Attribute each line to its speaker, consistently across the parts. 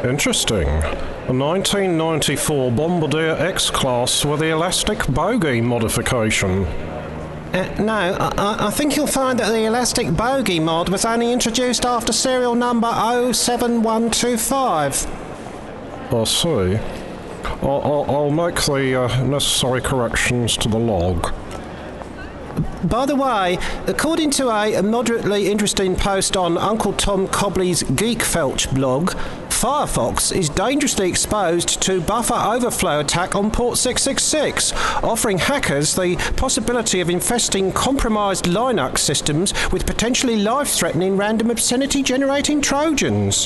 Speaker 1: Interesting. A 1994 Bombardier X-Class with the elastic bogie modification.
Speaker 2: No, I think you'll find that the elastic bogie mod was only introduced after serial number 07125.
Speaker 1: I see. I'll make the necessary corrections to the log.
Speaker 2: By the way, according to a moderately interesting post on Uncle Tom Cobley's Geekfelch blog, Firefox is dangerously exposed to buffer overflow attack on port 666, offering hackers the possibility of infesting compromised Linux systems with potentially life-threatening random obscenity-generating Trojans.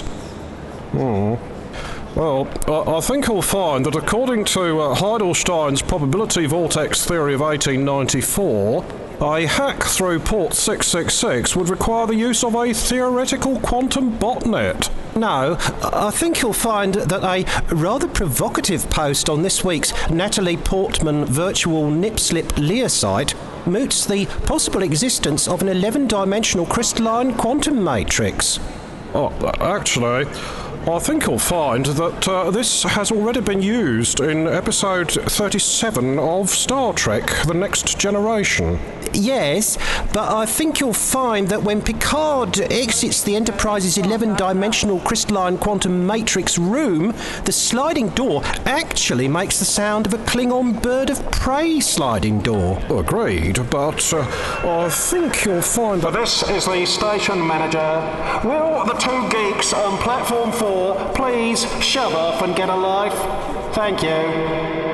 Speaker 1: Well, I think you'll find that according to Heidelstein's probability vortex theory of 1894, a hack through port 666 would require the use of a theoretical quantum botnet.
Speaker 2: No, I think you'll find that a rather provocative post on this week's Natalie Portman virtual nip-slip Lear site moots the possible existence of an 11-dimensional crystalline quantum matrix.
Speaker 1: Oh, actually, I think you'll find that this has already been used in episode 37 of Star Trek: The Next Generation.
Speaker 2: Yes, but I think you'll find that when Picard exits the Enterprise's 11-dimensional crystalline quantum matrix room, the sliding door actually makes the sound of a Klingon bird of prey sliding door.
Speaker 1: Agreed, but I think you'll find that...
Speaker 3: This is the station manager. Will the two geeks on platform 4 please shove off and get a life? Thank you.